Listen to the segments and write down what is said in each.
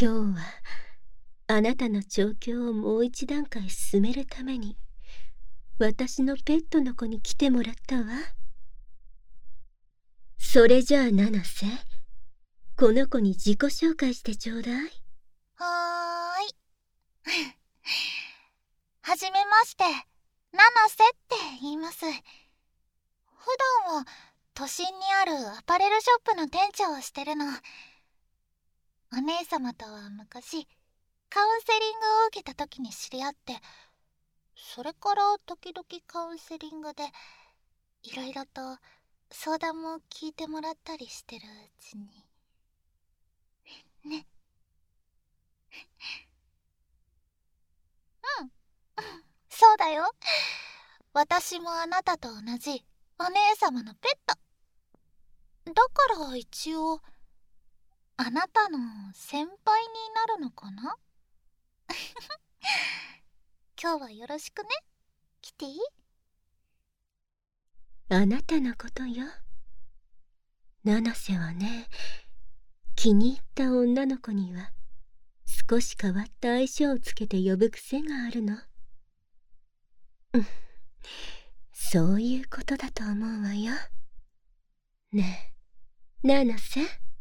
今日はあなたの調教をもう一段階進めるために私のペットの子に来てもらったわ。それじゃあ七瀬、この子に自己紹介してちょうだい。 はーい。はじめまして、七瀬って言います。普段は都心にあるアパレルショップの店長をしてるの。お姉様とは昔カウンセリングを受けた時に知り合って、それから時々カウンセリングでいろいろと相談も聞いてもらったりしてるうちにね。うん、そうだよ。私もあなたと同じお姉様のペットだから、一応あなたの先輩になるのかな。今日はよろしくね、キティ。 あなたのことよ。七瀬はね、気に入った女の子には少し変わった愛称をつけて呼ぶ癖があるの。そういうことだと思うわよ。ねえ、七瀬。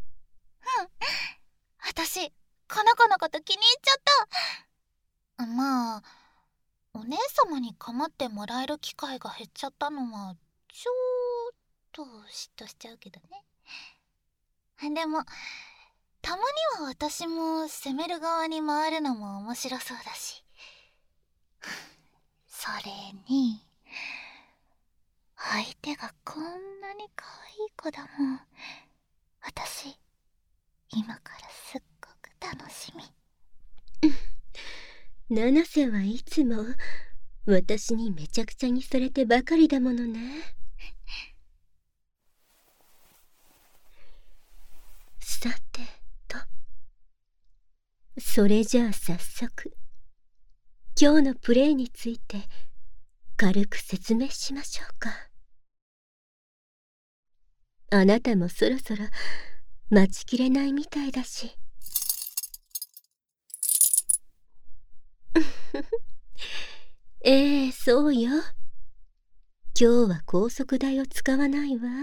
私この子のこと気に入っちゃった。まあお姉様に構ってもらえる機会が減っちゃったのはちょっと嫉妬しちゃうけどね。でもたまには私も責める側に回るのも面白そうだし。それに相手がこんなに可愛い子だもん。私今からすっごく楽しみ。 七瀬はいつも私にめちゃくちゃにされてばかりだものね。さてと、それじゃあ早速今日のプレイについて軽く説明しましょうか。あなたもそろそろ待ちきれないみたいだし。そうよ。今日は高速代を使わないわ。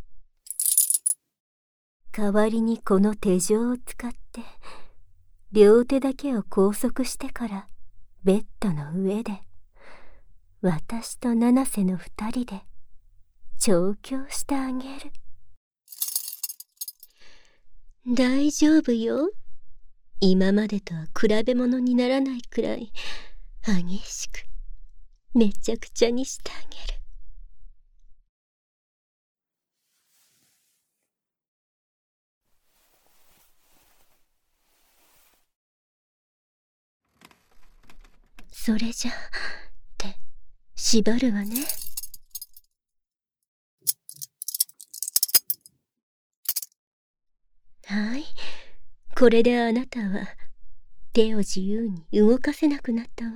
代わりにこの手錠を使って両手だけを拘束してからベッドの上で私と七瀬の二人で調教してあげる。大丈夫よ。今までとは比べ物にならないくらい激しくめちゃくちゃにしてあげる。それじゃって縛るわね。はい、これであなたは手を自由に動かせなくなったわ。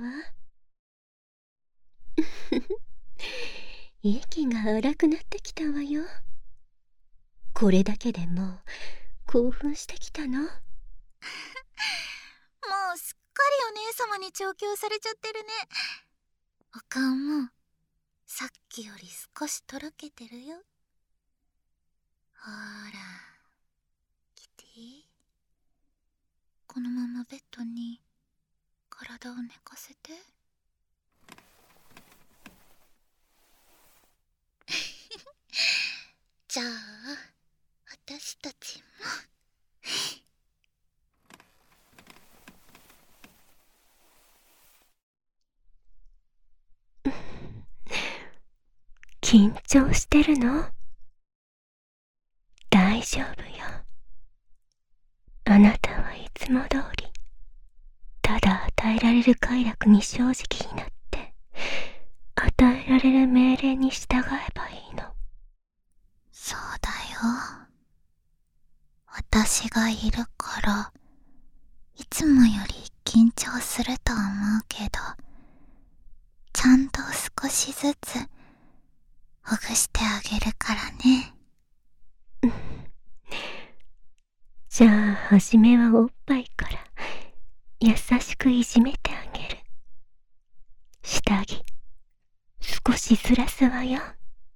息が荒くなってきたわよ。これだけでもう興奮してきたの？もうすっかりお姉様に調教されちゃってるね。お顔もさっきより少しとろけてるよ。ほらキティ、このままベッドに体を寝かせて。じゃあ私たちも緊張してるの？大丈夫よ。あなたはいつも通りただ与えられる快楽に正直になって与えられる命令に従えばいいの。 そうだよ。私がいるからいつもより緊張すると思うけど、ちゃんと少しずつほぐしてあげるからね。 じゃあ初めはおっぱいから優しくいじめてあげる。下着、少しずらすわよ。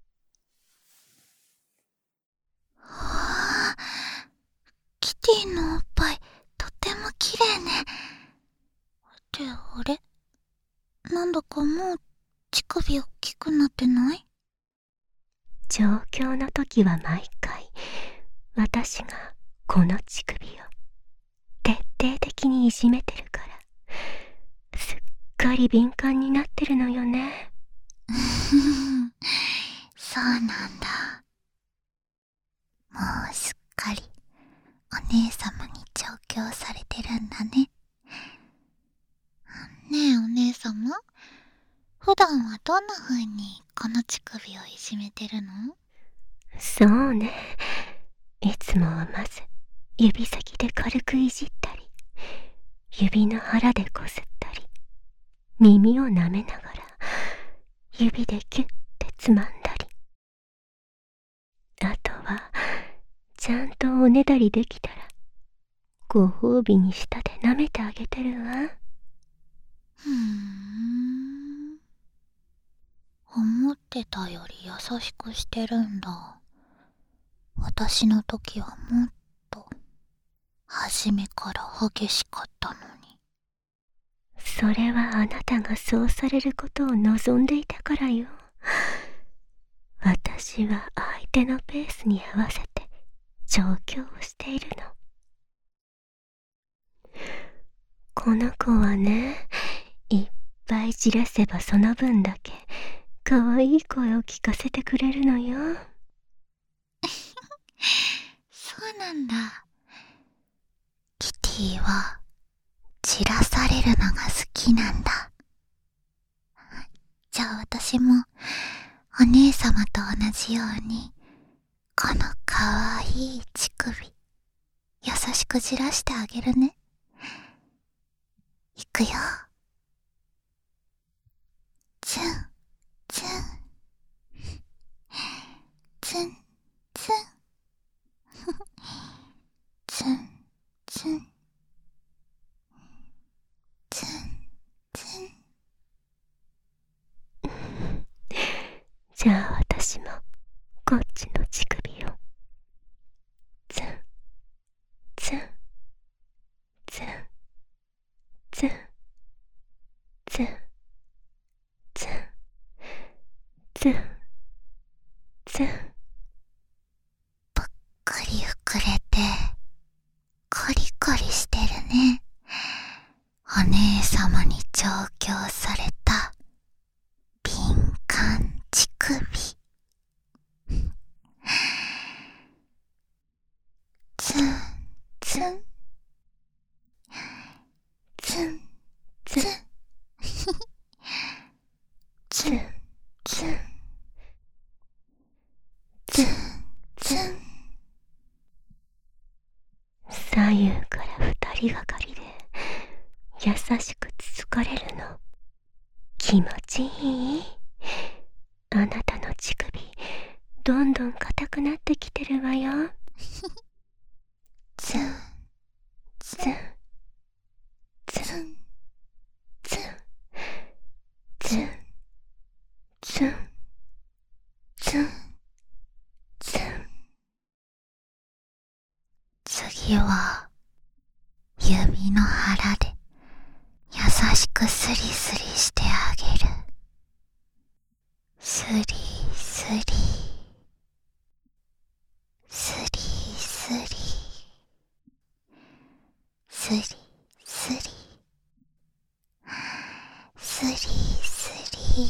はあ、キティのおっぱい、とっても綺麗ね。ってあれ？なんだかもう乳首大きくなってない？ 状況の時は毎回、私がこの乳首を徹底的にいじめてるから、すっかり敏感になってるのよね。 そうなんだ。もうすっかりお姉様に調教されてるんだね。ねえお姉様、普段はどんな風にこの乳首をいじめてるの？ そうね。いつもはまず指先で軽くいじったり、指の腹でこすったり、耳を舐めながら指でキュッてつまんだり、あとはちゃんとおねだりできたらご褒美に舌で舐めてあげてるわ。 思ってたより優しくしてるんだ。私の時はもっと初めから激しかったのに。 それはあなたがそうされることを望んでいたからよ。私は相手のペースに合わせて調教をしているの。この子はね、いっぱいじらせばその分だけ可愛い声を聞かせてくれるのよ。 そうなんだ。キティはじらされるのが好きなんだ。じゃあ私もお姉様と同じようにこの可愛い乳首優しくじらしてあげるね。いくよ。ツンツンツンツンツンツンツンツン。 じゃあ私もこっちの乳首をツンツンツンツンツンツンツンツン。 ぷっくり膨れてコリコリしてるね。お姉様に調教された敏感乳首。ツンツンツンツンツンツンツンツン。 左右から二人がかりで優しくつつかれるの気持ちいい？あなたの乳首どんどん硬くなってきてるわよ。 ツンツンツンツンツンツンツンツンツン。 次は指の腹で優しくスリスリしてあげる。スリスリスリスリスリスリスリスリ。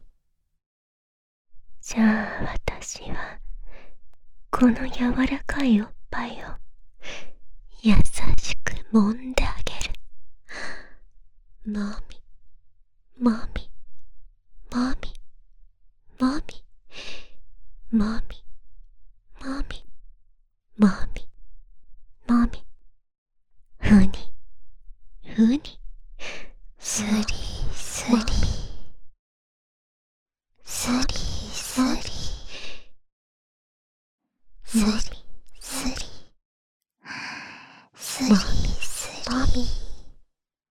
じゃあ私はこの柔らかいおっぱいを優しく揉んであげる。もみもみもみもみもみもみもみもみ、ふにふに、 スリスリスリスリスリスリスリスリ。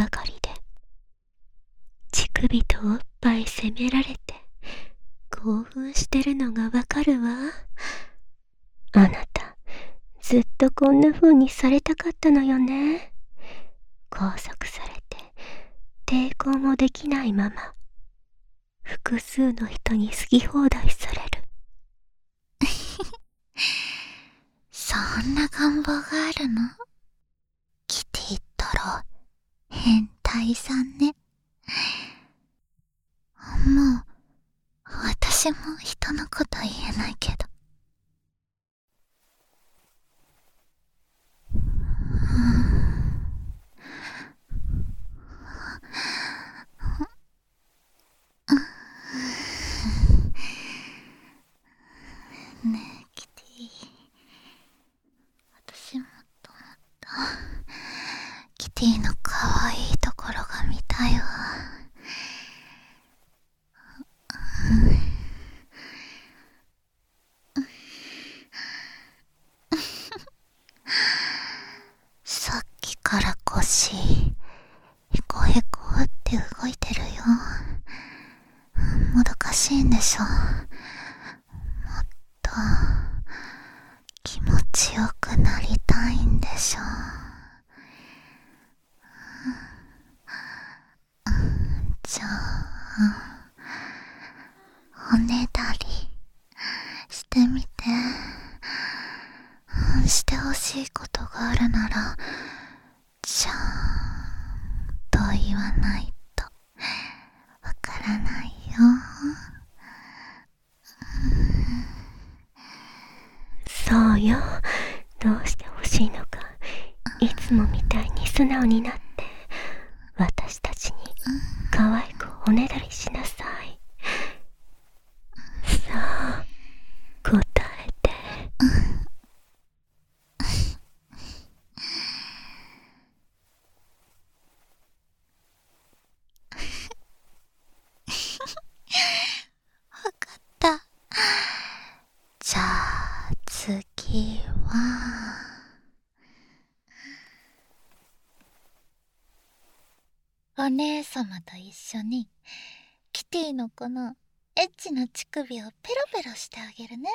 ばかりで、乳首とおっぱい責められて興奮してるのがわかるわ。あなた、ずっとこんな風にされたかったのよね。拘束されて抵抗もできないまま、複数の人に好き放題される。 そんな願望があるの？キティったら変態さんね。もう私も人のこと言えないけど。ねえキティ、私もっともっとキティの可愛いところが見たいわ。さっきから腰ヘコヘコって動いてるよ。もどかしいんでしょ。もっと気持ちよくなりたいんでしょ。じゃあおねだりしてみて。してほしいことがあるならちゃんと言わないとわからないよ。 そうよ。どうしてほしいのか、いつもみたいに素直になって私たちに可愛くおねだりしなさい。さあ、答えて。 わかった。じゃあ次はお姉様と一緒にキティのこのエッチな乳首をペロペロしてあげるね。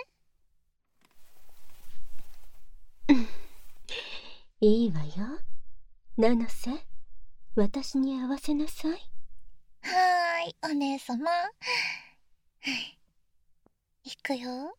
いいわよ。七瀬、私に合わせなさい。 はーい、お姉様。いくよ。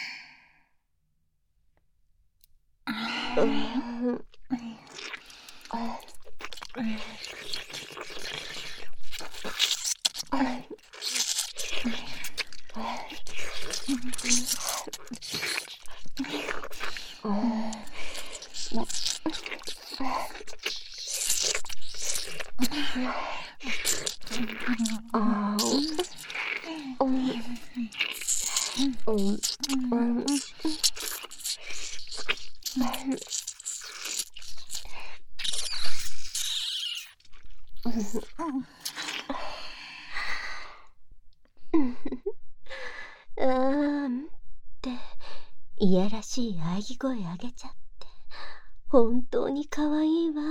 っていやらしい喘ぎ声あげちゃって本当に可愛いわ。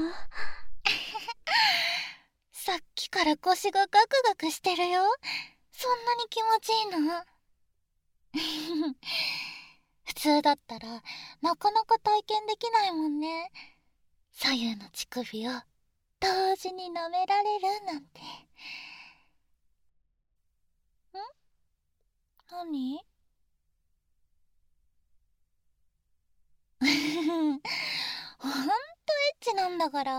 さっきから腰がガクガクしてるよ。そんなに気持ちいいの？普通だったらなかなか体験できないもんね。左右の乳首を同時に舐められるなんて。何？ほんとエッチなんだから。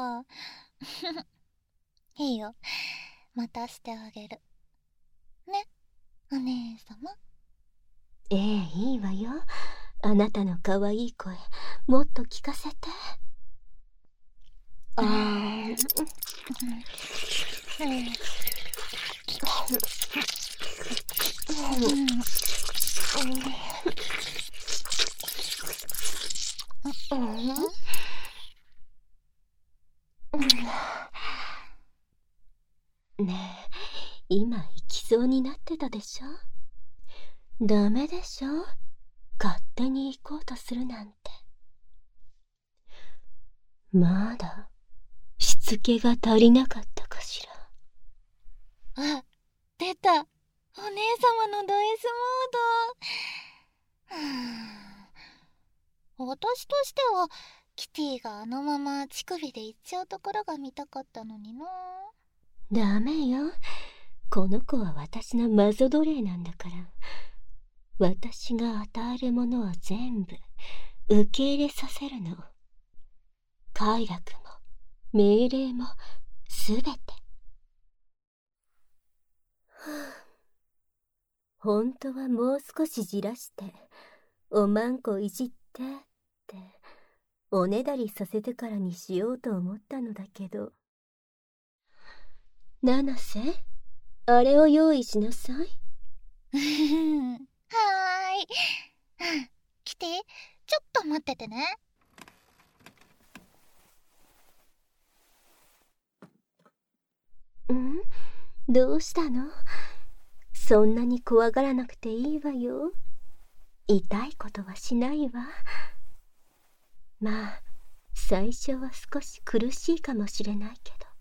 いいよ、またしてあげるね、お姉様。 ええ、いいわよ。あなたの可愛い声もっと聞かせて。ねえ、今行きそうになってたでしょ。ダメでしょ、勝手に行こうとするなんて。まだしつけが足りなかったしら。あ、出た。お姉様のド S モード。私としてはキティがあのまま乳首で行っちゃうところが見たかったのにな。 ダメよ。この子は私のマゾ奴隷なんだから。私が与えるものは全部受け入れさせるの。快楽も命令もすべて。本当はもう少しじらしておまんこいじってっておねだりさせてからにしようと思ったのだけど。七瀬、あれを用意しなさい。 はーい。キティ、ちょっと待っててね。 どうしたの？そんなに怖がらなくていいわよ。痛いことはしないわ。まあ、最初は少し苦しいかもしれないけど。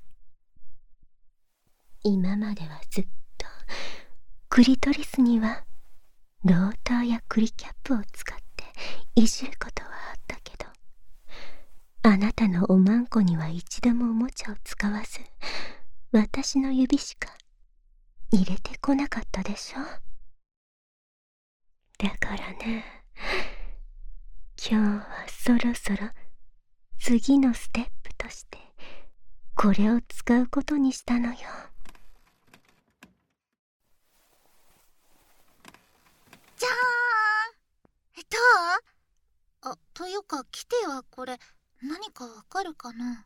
今まではずっとクリトリスにはローターやクリキャップを使っていじることはあったけど、あなたのおまんこには一度もおもちゃを使わず、私の指しか入れてこなかったでしょ。だからね、今日はそろそろ次のステップとしてこれを使うことにしたのよ。 じゃーん。どう？というかキティはこれ何かわかるかな？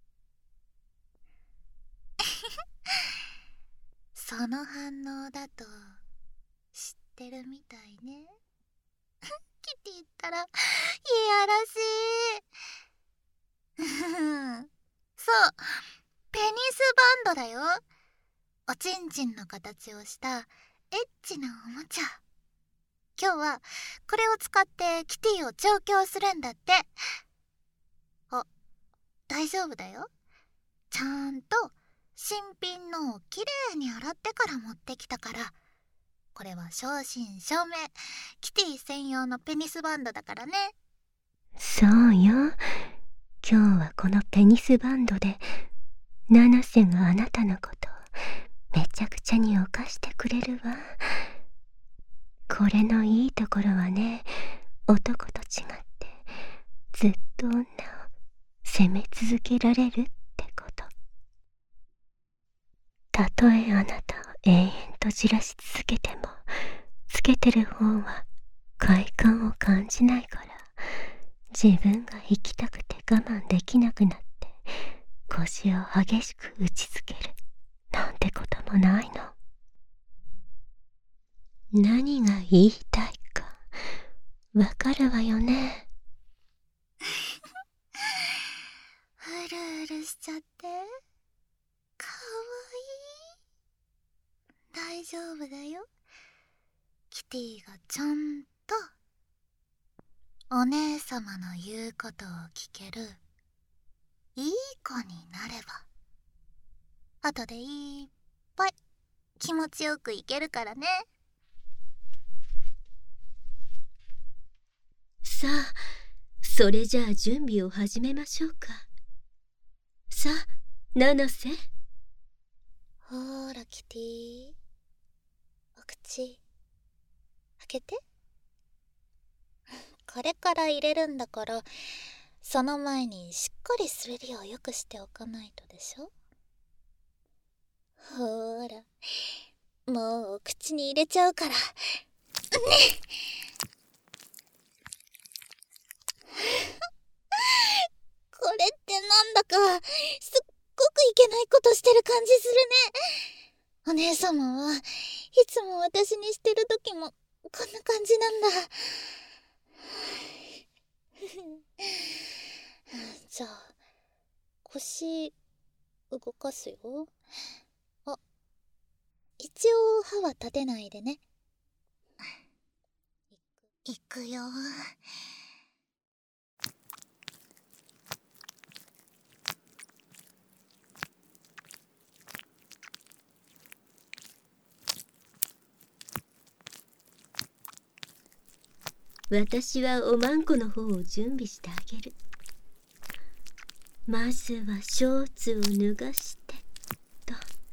その反応だと知ってるみたいね。キティったらいやらしい。そう、ペニスバンドだよ。おちんちんの形をしたエッチなおもちゃ。今日はこれを使ってキティを調教するんだって。あ、大丈夫だよ。ちゃんと新品のをきれいに洗ってから持ってきたから。これは正真正銘キティ専用のペニスバンドだからね。 そうよ。今日はこのペニスバンドで七瀬があなたのことをめちゃくちゃに犯してくれるわ。これのいいところはね、男と違ってずっと女を責め続けられるってこと。たとえあなたを永遠とじらし続けても、つけてる方は快感を感じないから、自分が行きたくて我慢できなくなって腰を激しく打ちつけるなんてこともないの。何が言いたいかわかるわよね。 うるうるしちゃってかわいい。大丈夫だよ。キティがちゃんとお姉様の言うことを聞けるいい子になれば、後でいっぱい気持ちよくいけるからね。 さあ、それじゃあ準備を始めましょうか。さあ、七瀬。 ほーらキティ、お口開けて。これから入れるんだから、その前にしっかり滑りをよくしておかないとでしょ。ほーら、もうお口に入れちゃうからね。これってなんだかすっごくいけないことしてる感じするね。お姉様はいつも私にしてる時もこんな感じなんだ。じゃあ腰動かすよ。あ、一応歯は立てないでね。いくよ。 私はおまんこの方を準備してあげる。まずはショーツを脱がしてと。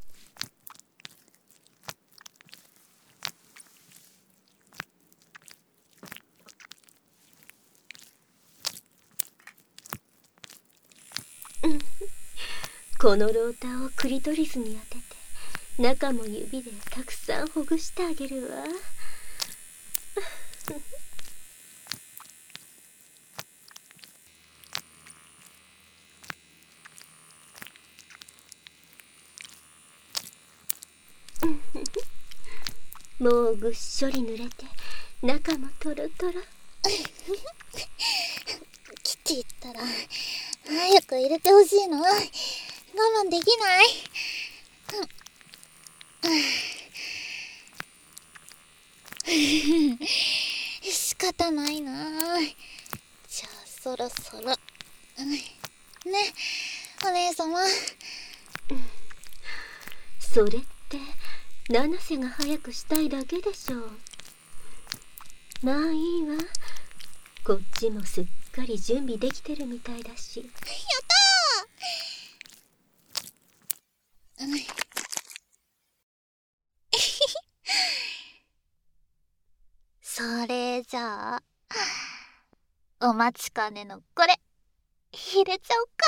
このローターをクリトリスに当てて、中も指でたくさんほぐしてあげるわ。もうぐっしょり濡れて、中もトロトロ。 キティったら早く入れてほしいの。我慢できない。仕方ないな。じゃあそろそろね、お姉様。 それって七瀬が早くしたいだけでしょう。まあいいわ。こっちもすっかり準備できてるみたいだし。やったー。それじゃあお待ちかねのこれ入れちゃおうか。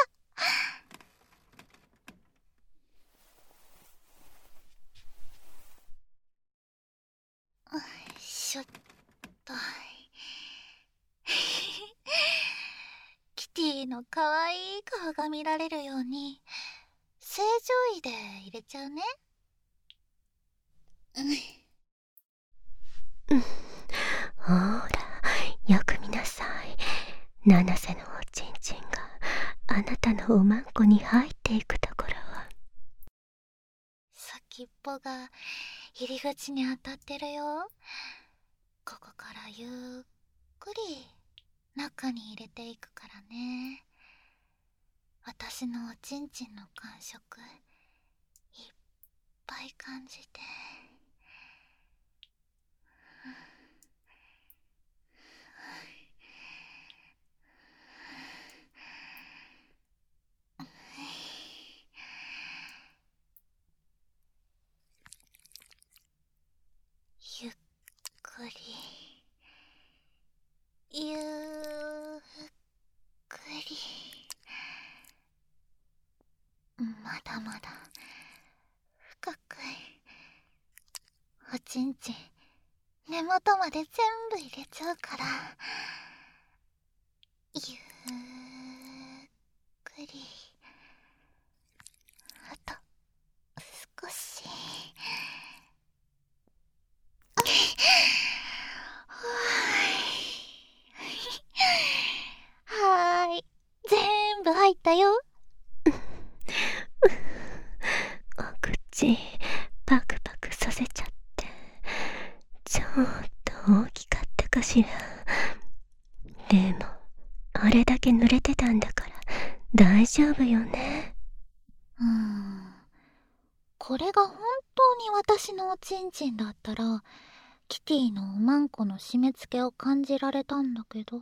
しょっとキティのかわいい顔が見られるように正常位で入れちゃうね。 ほら、よく見なさい。七瀬のおちんちんがあなたのおまんこに入っていくところを。 先っぽが入り口に当たってるよ。ここからゆっくり中に入れていくからね。私のおちんちんの感触いっぱい感じて。ゆっくりゆっくり。まだまだ深くおちんちん根元まで全部入れちゃうから、ゆっくり。あと少し。はーい、全部入ったよ。 お口パクパクさせちゃってちょっと大きかったかしら。でもあれだけ濡れてたんだから大丈夫よね。 これが本当に私のおちんちんだったらキティのおまんこの締め付けを感じられたんだけど、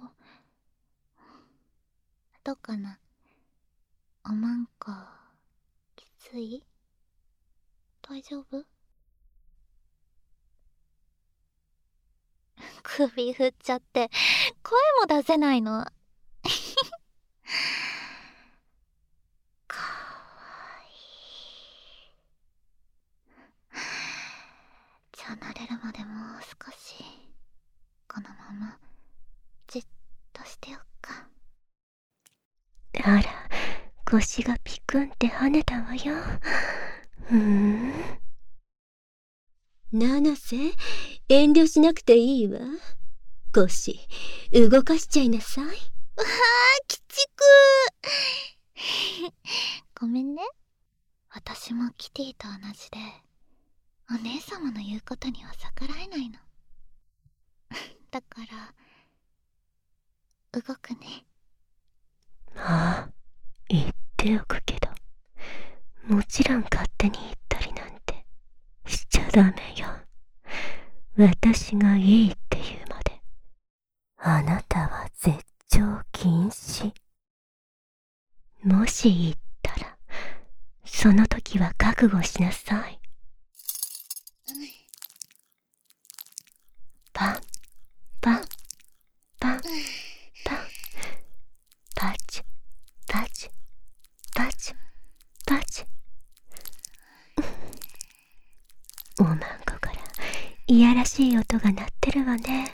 どうかな。おまんこきつい？大丈夫？首振っちゃって声も出せないの。かわいい。じゃあ慣れるまでもう少しこのままじっとしてよっか。 あら、腰がピクンって跳ねたわよ。七瀬、遠慮しなくていいわ。腰動かしちゃいなさい。 わあ、鬼畜ごめんね。私もキティと同じでお姉様の言うことには逆らえないの。だから動くね。 まあ言っておくけど、もちろん勝手に言ったりなんてしちゃダメよ。私がいいって言うまであなたは絶頂禁止。もし言ったら、その時は覚悟しなさい。パン、パン、パン、パン、パチ、パチ、パチ、パチ。おまんこからいやらしい音が鳴ってるわね。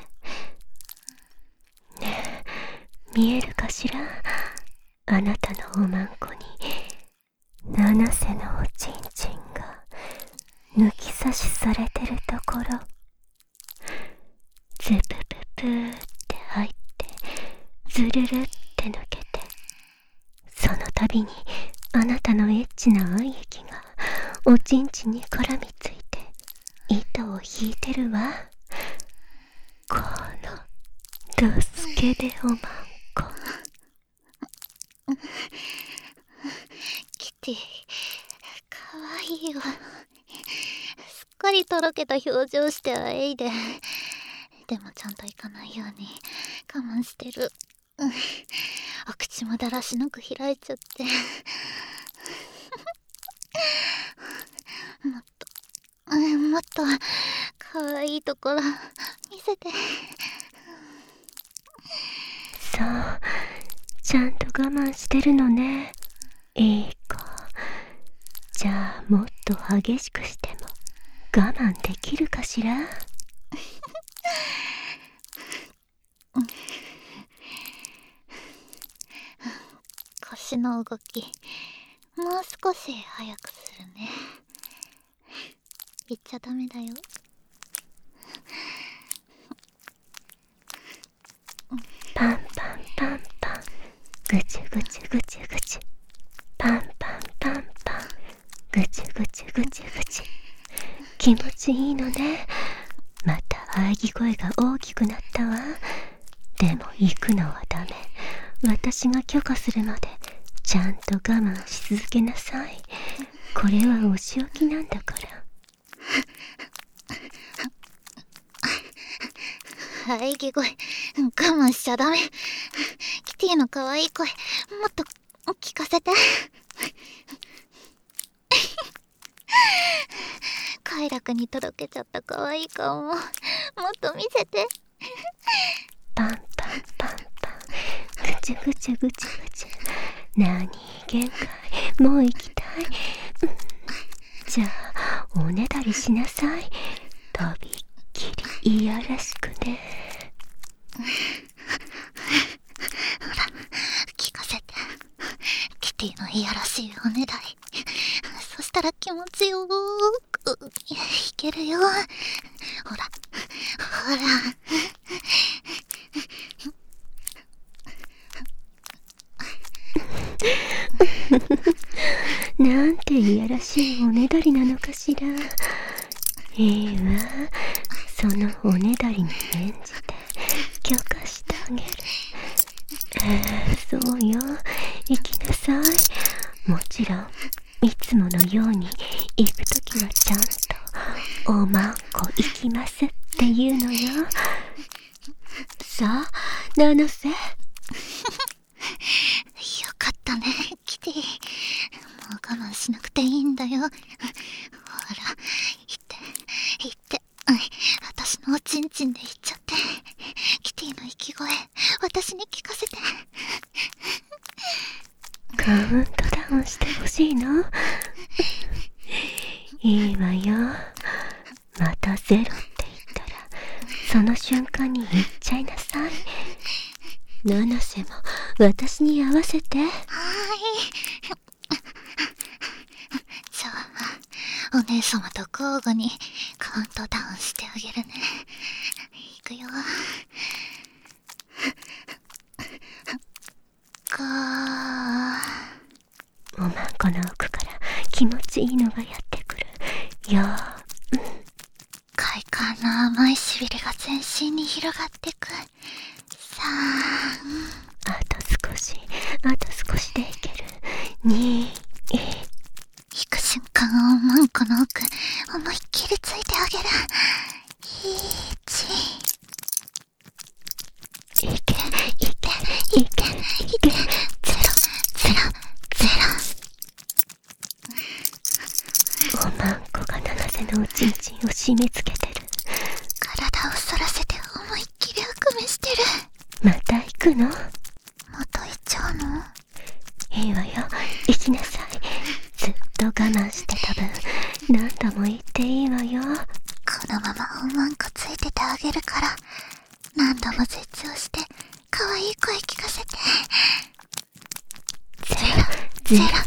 ねえ、見えるかしら？あなたのおまんこに七瀬のおちんちんが抜き差しされてるところ。ズプププーって入ってズルルって抜けて、その度にあなたのエッチな愛液がおちんちんに絡みついて糸を引いてるわ。このドスケでおまんこ。 キティ、かわいいわ。すっかりとろけた表情してあえいで。でもちゃんといかないように我慢してる。お口もだらしなく開いちゃって。もっとかわいいところ見せて。 そう、ちゃんと我慢してるのね。いい子。じゃあもっと激しくしても我慢できるかしら？ 腰の動きもう少し早くするね。言っちゃダメだよ。 パンパンパンパン、ぐちゅぐちゅぐちゅぐちゅ。パンパンパンパン、ぐちゅぐちゅぐちゅぐちゅ。気持ちいいのね。また喘ぎ声が大きくなったわ。でも行くのはダメ。私が許可するまでちゃんと我慢し続けなさい。これはお仕置きなんだから。 喘ぎ声我慢しちゃダメ。キティの可愛い声もっと聞かせて。快楽にとろけちゃった可愛い顔ももっと見せて。 パンパンパンパン、ぐちゅぐちゅぐちゅぐちゅ。なに限界、もう行きたい。じゃあおねだりしなさい。とびっきりいやらしくね。 ほら聞かせて。キティのいやらしいおねだり。そしたら気持ちよく弾けるよ。ほらほら。 なんていやらしいおねだりなのかしら。いいわ、そのおねだりに免じて許可してあげる。そうよ、行きなさい。もちろんいつものように行くときはちゃんとおまんこ行きますって言うのよ。さあ七瀬。 よかったねキティ。もう我慢しなくていいんだよ。ほら言って私のおちんちんで言っちゃって。キティの息声私に聞かせて。 カウントダウンしてほしいの？いいわよ。またゼロって言ったらその瞬間に言っちゃいなさい。七瀬も私に合わせて。 じゃあお姉様と交互にカウントダウンしてあげるね。いくよ。 おまんこの奥から気持ちいいのがやってくるよ。 快感の甘いしびれが全身に広がってく。さあ、 あと少しでいける。2、 引く瞬間をおまんこの奥思いっきりついてあげる。1、 マンコが七瀬のおちんちんを締め付けてる。 体を反らせて思いっきり悪夢してる。 また行くの？ また行っちゃうの？ いいわよ、行きなさい。ずっと我慢してた分、何度も言っていいわよ。 このままおまんこついててあげるから、何度も絶叫して可愛い声聞かせて。 ゼロ